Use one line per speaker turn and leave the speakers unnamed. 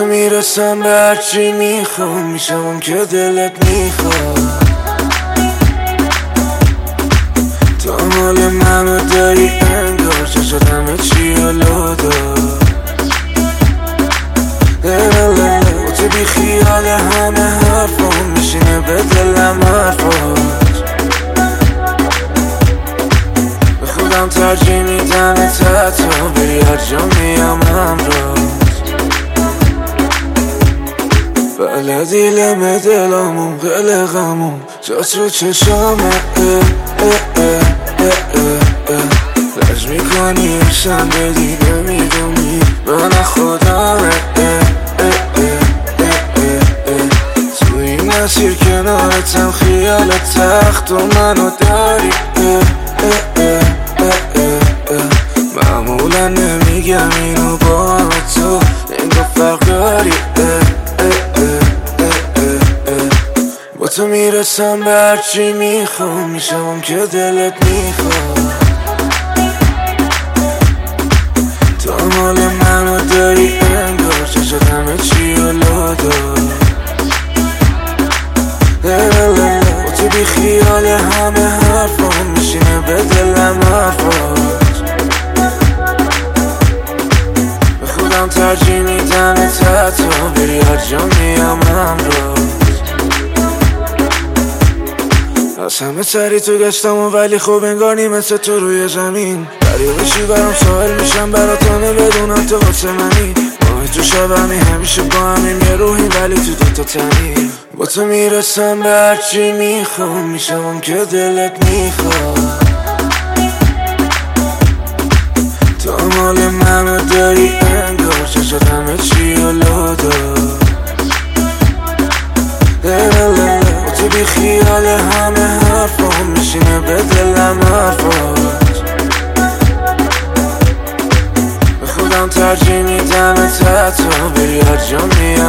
میرسم به هرچی میخوام، میشم اون که دلت میخواد. تو مال منو داری انگار، چشات همه چی حلو داد. با تو بی خیال همه حرفام، میشینه به دلم حرفات. به خودم ترجیح میدم تا بری هر جا میام همراهت. بلدی لمه دلامون قلقمون جات رو چشامه. لج میکنی عشقم بدی نمیدونی من خودمه. تو این مسیر کنارتم خیالت تخت و منو داری. معمولا نمیگم اینو با تو، انگار فرق داری. با تو میرسم به هرچی میخوام، میشم اون که دلت میخواد. تو مال منو داری انگار، چشات همه چی حلو داد. با تو بی خیال همه حرفام، میشینه به دلم حرفات. به خودم ترجیح میدم تا بری هر جا میام همراهت. از همه سری تو گشتم و ولی خوب انگار نیمه تو روی زمین. دریا بشی برام ساحل میشم براتانه بدونم تو واسه منی. ماه تو شبمی همیشه با همین یه روحی ولی تو دوتا تنی. با تو میرسم به هرچی میخوام، میشم اون که دلت میخواد. تو مال منو داری انگار، چشات همه چی حلو داد. تو بی خیال همه حرفام، میشینه به دلم حرفات. به خودم ترجیح میدم تا بری هر جا میام.